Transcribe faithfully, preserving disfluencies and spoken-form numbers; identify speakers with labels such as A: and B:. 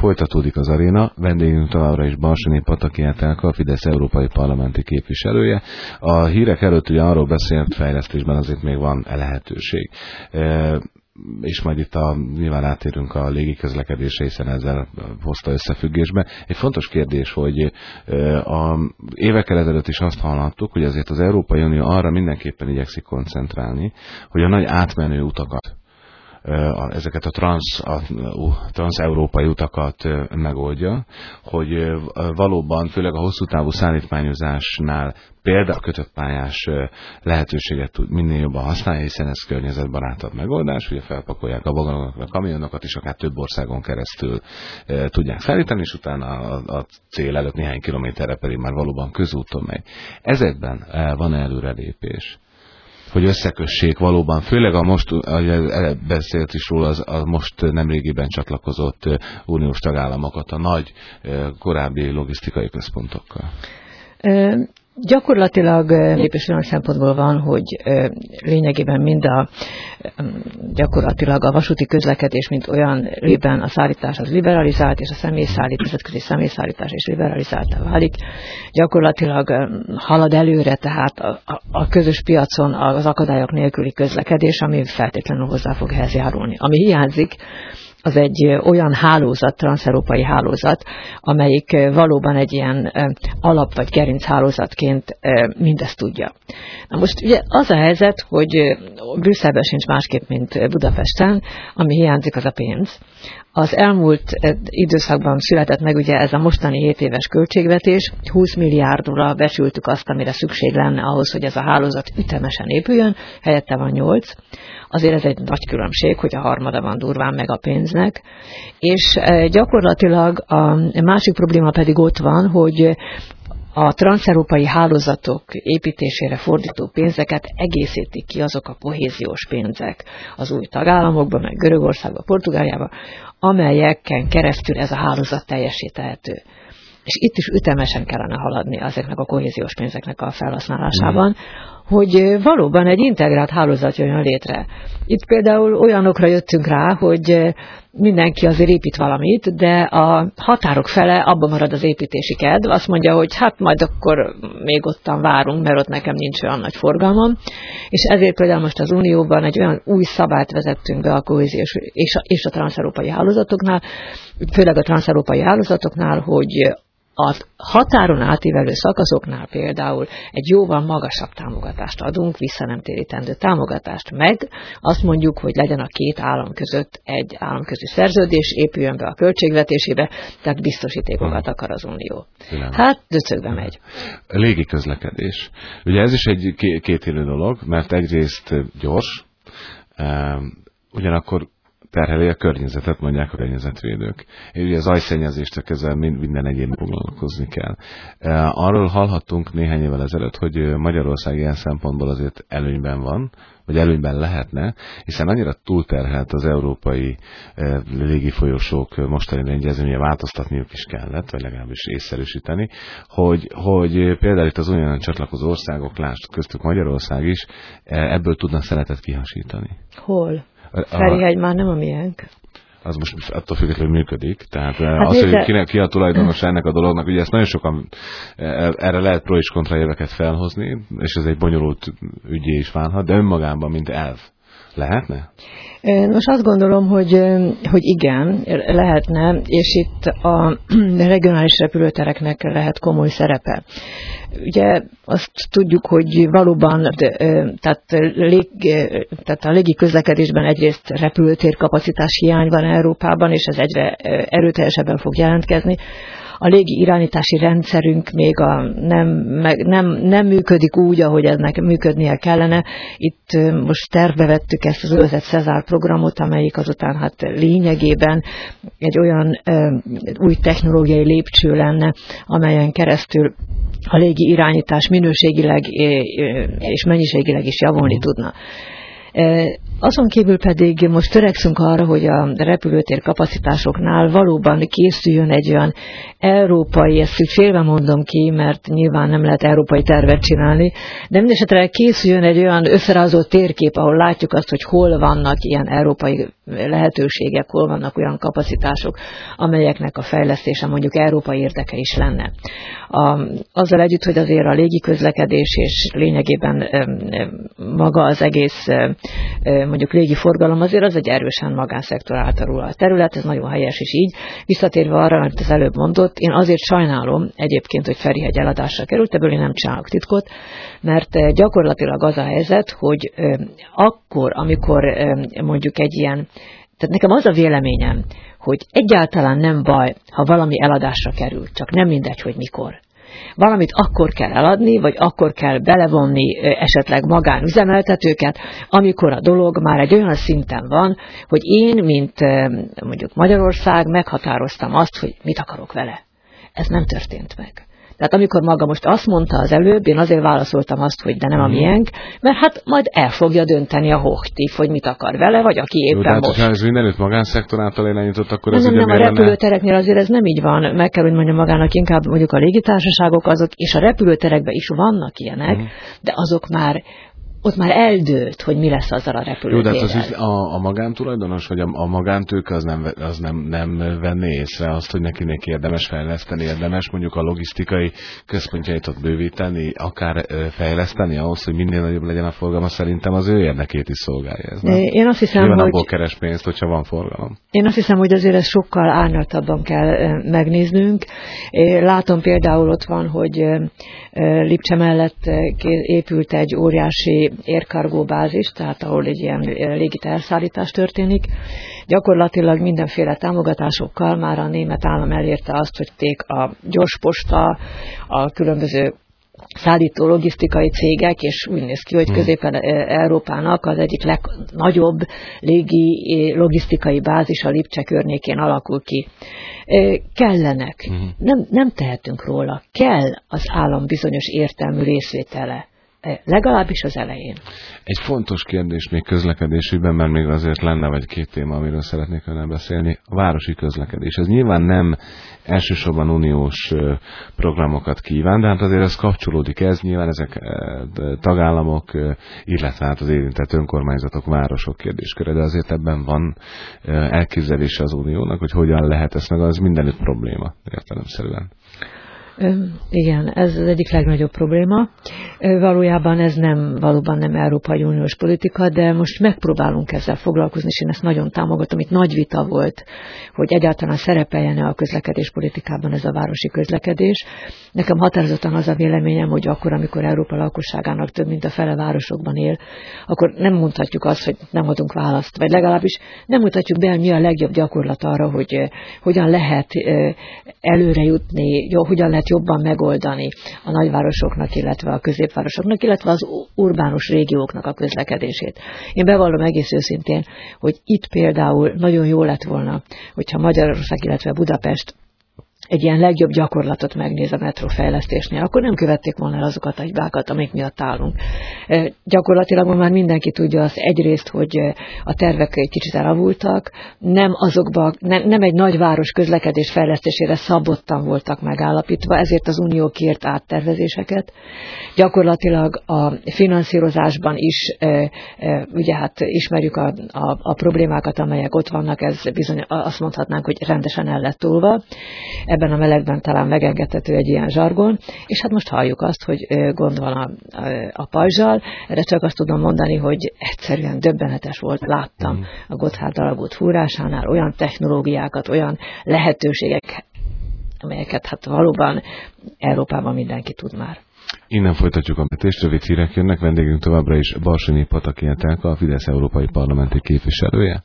A: Folytatódik az aréna, vendégünk továbbra is Barsony Pataki Etelka, a Fidesz európai parlamenti képviselője. A hírek előtt ugye arról beszélt, fejlesztésben azért még van lehetőség. E, és majd itt a, nyilván átérünk a légiközlekedésre, hiszen ezzel hozta összefüggésbe. Egy fontos kérdés, hogy a évekkel ezelőtt is azt hallhattuk, hogy azért az Európai Unió arra mindenképpen igyekszik koncentrálni, hogy a nagy átmenő utakat, ezeket a transz, a transz-európai utakat megoldja, hogy valóban, főleg a hosszú távú szállítmányozásnál például a kötött pályás lehetőséget tud minél jobban használni, hiszen ez környezetbarátabb megoldás, ugye felpakolják a vagonokat, a kamionokat is, akár több országon keresztül tudják szállítani, és utána a, a cél előtt néhány kilométerre pedig már valóban közúton megy. Ezekben van előrelépés, hogy összekössék valóban, főleg a most, ahogy beszélt is róla, az, a most nemrégiben csatlakozott uniós tagállamokat a nagy korábbi logisztikai központokkal.
B: Gyakorlatilag lépés olyan szempontból van, hogy lényegében mind a gyakorlatilag a vasúti közlekedés, mint olyan lében a szállítás az liberalizált, és a személyszállítás, nemzetközi személyszállítás is liberalizáltá válik. Gyakorlatilag halad előre, tehát a, a, a közös piacon az akadályok nélküli közlekedés, ami feltétlenül hozzá fog ehhez járulni. Ami hiányzik, az egy olyan hálózat, transzeurópai hálózat, amelyik valóban egy ilyen alap- vagy gerinchálózatként mindezt tudja. Na most ugye az a helyzet, hogy Brüsszelben sincs másképp, mint Budapesten, ami hiányzik, az a pénz. Az elmúlt időszakban született meg ugye ez a mostani hét éves költségvetés, húsz milliárdra becsültük azt, amire szükség lenne ahhoz, hogy ez a hálózat ütemesen épüljön, helyette van nyolc. Azért ez egy nagy különbség, hogy a harmada van durván meg a pénznek. És gyakorlatilag a másik probléma pedig ott van, hogy a transzeurópai hálózatok építésére fordító pénzeket egészítik ki azok a kohéziós pénzek az új tagállamokban, meg Görögországban, Portugáliában, amelyeken keresztül ez a hálózat teljesíthető. És itt is ütemesen kellene haladni ezeknek a kohéziós pénzeknek a felhasználásában, mm. hogy valóban egy integrált hálózat jön létre. Itt például olyanokra jöttünk rá, hogy mindenki azért épít valamit, de a határok fele abban marad az építési kedv. Azt mondja, hogy hát majd akkor még ottan várunk, mert ott nekem nincs olyan nagy forgalmam. És ezért például most az Unióban egy olyan új szabályt vezettünk be a kohéziós és a, és a transzeurópai hálózatoknál, főleg a transzeurópai hálózatoknál, hogy a határon átívelő szakaszoknál például egy jóval magasabb támogatást adunk, visszanemtérítendő támogatást, meg azt mondjuk, hogy legyen a két állam között egy államközi szerződés, épüljön be a költségvetésébe, tehát biztosítékokat akar az Unió. Hát döcögbe megy.
A: Légi közlekedés. Ugye ez is egy kétélő dolog, mert egyrészt gyors, ugyanakkor terheli a környezetet, mondják a környezetvédők. Ugye az zajszennyezést ezzel minden egyébben foglalkozni kell. Arról hallhattunk néhány évvel ezelőtt, hogy Magyarország ilyen szempontból azért előnyben van, vagy előnyben lehetne, hiszen annyira túlterhelt az európai légifolyosók mostani rendezvénye, változtatniuk is kellett, vagy legalábbis észszerűsíteni, hogy, hogy például itt az unión csatlakozó országok, lásd, köztük Magyarország is, ebből tudnak szeletet kihasítani.
B: Hol? Ferihegy már nem a miénk.
A: Az most attól függetlenül működik. Tehát hát az, hogy kinek ki a tulajdonos ennek a dolognak, ugye ezt nagyon sokan, erre lehet pro és kontra érveket felhozni, és ez egy bonyolult ügyé is válhat, de önmagában, mint elv. Lehetne?
B: Most azt gondolom, hogy, hogy igen, lehetne, és itt a regionális repülőtereknek lehet komoly szerepe. Ugye azt tudjuk, hogy valóban tehát, lég, tehát a légi közlekedésben egyrészt repülőtér kapacitás hiány van Európában, és ez egyre erőteljesebben fog jelentkezni. A légi irányítási rendszerünk még a nem, nem, nem működik úgy, ahogy ennek működnie kellene. Itt most tervbe vettük ezt az úgynevezett Cezár programot, amelyik azután hát lényegében egy olyan ö, új technológiai lépcső lenne, amelyen keresztül a légi irányítás minőségileg és mennyiségileg is javulni tudna. Azon kívül pedig most törekszünk arra, hogy a repülőtér kapacitásoknál valóban készüljön egy olyan európai, ezt félve mondom ki, mert nyilván nem lehet európai tervet csinálni, de mindesetre készüljön egy olyan összerázott térkép, ahol látjuk azt, hogy hol vannak ilyen európai lehetőségek, hol vannak olyan kapacitások, amelyeknek a fejlesztése mondjuk európai érdeke is lenne. A, azzal együtt, hogy azért a légiközlekedés és lényegében maga az egész mondjuk légiforgalom azért az egy erősen magánszektor által a terület, ez nagyon helyes is így. Visszatérve arra, amit az előbb mondott, én azért sajnálom egyébként, hogy Ferihegy eladásra került, ebből én nem csinálok titkot, mert gyakorlatilag az a helyzet, hogy akkor, amikor mondjuk egy ilyen, tehát nekem az a véleményem, hogy egyáltalán nem baj, ha valami eladásra kerül, csak nem mindegy, hogy mikor. Valamit akkor kell eladni, vagy akkor kell belevonni esetleg magánüzemeltetőket, amikor a dolog már egy olyan szinten van, hogy én, mint mondjuk Magyarország meghatároztam azt, hogy mit akarok vele. Ez nem történt meg. Tehát amikor maga most azt mondta az előbb, én azért válaszoltam azt, hogy de nem a miénk, mert hát majd el fogja dönteni a hochtív, hogy mit akar vele, vagy aki éppen
A: jó,
B: most.
A: Ha ez mindenütt magánszektor által irányított, akkor
B: nem,
A: ez
B: nem,
A: ugye
B: nem, a repülőtereknél azért ez nem így van. Meg kell, hogy mondjam magának, inkább mondjuk a légitársaságok azok, és a repülőterekben is vannak ilyenek, uh-huh. de azok már ott már eldőlt, hogy mi lesz azzal a repülőtérrel.
A: Jó, de hát az a, a magántulajdonos, vagy a, a magántőke az, nem, az nem, nem venné észre azt, hogy neki neki érdemes fejleszteni, érdemes mondjuk a logisztikai központjait ott bővíteni, akár fejleszteni ahhoz, hogy minél nagyobb legyen a forgalma, szerintem az ő érdekét is szolgálja ez. Nem?
B: Én azt hiszem,
A: Nyilván
B: hogy...
A: abból keres pénzt, hogyha van forgalom.
B: Én azt hiszem, hogy azért ezt sokkal árnyaltabban kell megnéznünk. Látom például ott van, hogy Lipcse mellett épült egy óriási aircargo bázis, tehát ahol egy ilyen légiteherszállítás történik. Gyakorlatilag mindenféle támogatásokkal már a német állam elérte azt, hogy ték a gyorsposta, a különböző szállító logisztikai cégek, és úgy néz ki, hogy Közép-Európának az egyik legnagyobb légi logisztikai bázis a Lipcse környékén alakul ki. Kellenek, nem, nem tehetünk róla, kell az állam bizonyos értelmű részvétele. Legalábbis az elején.
A: Egy fontos kérdés még közlekedésügyben, mert még azért lenne vagy két téma, amiről szeretnék önnel beszélni. A városi közlekedés. Ez nyilván nem elsősorban uniós programokat kíván, de hát azért ez kapcsolódik ez. Nyilván ezek tagállamok, illetve hát az érintett önkormányzatok, városok kérdésköre, de azért ebben van elképzelése az uniónak, hogy hogyan lehet ezt meg, az mindenütt probléma értelemszerűen.
B: Igen, ez az egyik legnagyobb probléma. Valójában ez nem, valóban nem Európai Uniós politika, de most megpróbálunk ezzel foglalkozni, és én ezt nagyon támogatom. Itt nagy vita volt, hogy egyáltalán szerepeljen-e a közlekedéspolitikában ez a városi közlekedés. Nekem határozottan az a véleményem, hogy akkor, amikor Európa lakosságának több mint a fele városokban él, akkor nem mondhatjuk azt, hogy nem adunk választ, vagy legalábbis nem mutatjuk be, mi a legjobb gyakorlat arra, hogy hogyan lehet előre jutni, hogyan lehet jobban megoldani a nagyvárosoknak, illetve a középvárosoknak, illetve az urbánus régióknak a közlekedését. Én bevallom egész őszintén, hogy itt például nagyon jó lett volna, hogyha Magyarország, illetve Budapest egy ilyen legjobb gyakorlatot megnéz a metrófejlesztésnél, akkor nem követték volna el azokat a hibákat, amik miatt állunk. E, gyakorlatilag már mindenki tudja azt egyrészt, hogy a tervek egy kicsit elavultak, nem azokba, nem, nem egy nagyváros közlekedés fejlesztésére szabottan voltak megállapítva, ezért az Unió kért áttervezéseket. Gyakorlatilag a finanszírozásban is, e, e, ugye hát ismerjük a, a, a problémákat, amelyek ott vannak, ez bizony azt mondhatnánk, hogy rendesen el lett túlva. Ebben a melegben talán megengedhető egy ilyen zsargon, és hát most halljuk azt, hogy gond van a, a, a pajzsal. Erre csak azt tudom mondani, hogy egyszerűen döbbenetes volt, láttam a Gotthard alagút fúrásánál olyan technológiákat, olyan lehetőségek, amelyeket hát valóban Európában mindenki tud már.
A: Innen folytatjuk a betést, rövid hírek jönnek, vendégünk továbbra is Barsonyi Pataki Etelka, a Fidesz európai parlamenti képviselője.